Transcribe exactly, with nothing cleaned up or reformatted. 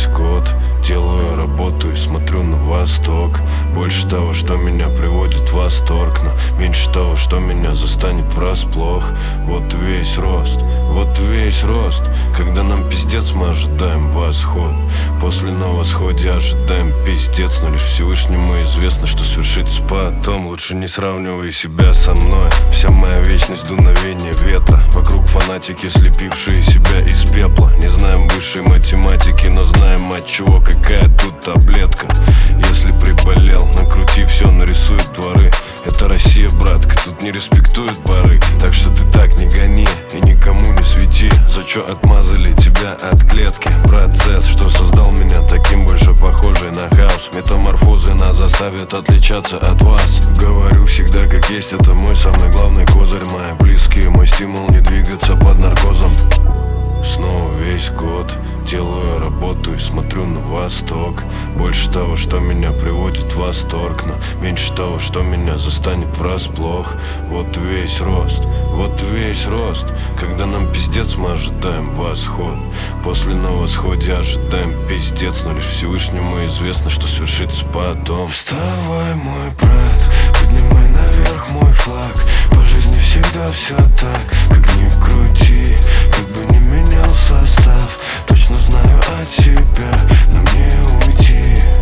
год делаю работу и смотрю на восток. Больше того, что меня приводит в восторг, но меньше того, что меня застанет врасплох. Вот весь рост, вот весь рост. Когда нам пиздец, мы ожидаем восход. После на восходе ожидаем пиздец. Но лишь Всевышнему известно, что свершится потом. Лучше не сравнивай себя со мной. Вся моя вечность дуновение ветра. Вокруг фанатики, слепившие себя из пепла. Не знаем высшей математики, но знаем от чего, какая тут таблетка. Если приболел, накрути все, нарисует дворы. Это Россия, братка, тут не респектует барыг. Так что ты так не гони и никому не свети. За чё отмазали тебя от клетки? Процесс, что создал меня таким, больше похожий на хаос. Метаморфозы нас заставят отличаться от вас. Говорю всегда как есть, это мой самый главный козырь. Мои близкие, мой стимул не двигаться под наркозом. Снова весь год делаю работу и смотрю на восток. Больше того, что меня приводит в восторг, но меньше того, что меня застанет врасплох. Вот весь рост, вот весь рост. Когда нам пиздец, мы ожидаем восход. После на восходе ожидаем пиздец. Но лишь Всевышнему известно, что свершится потом. Вставай, мой брат, поднимай наверх мой флаг. По жизни всегда все так, как ни крути. Как бы не менял состав, точно знаю от себя, нам не уйти.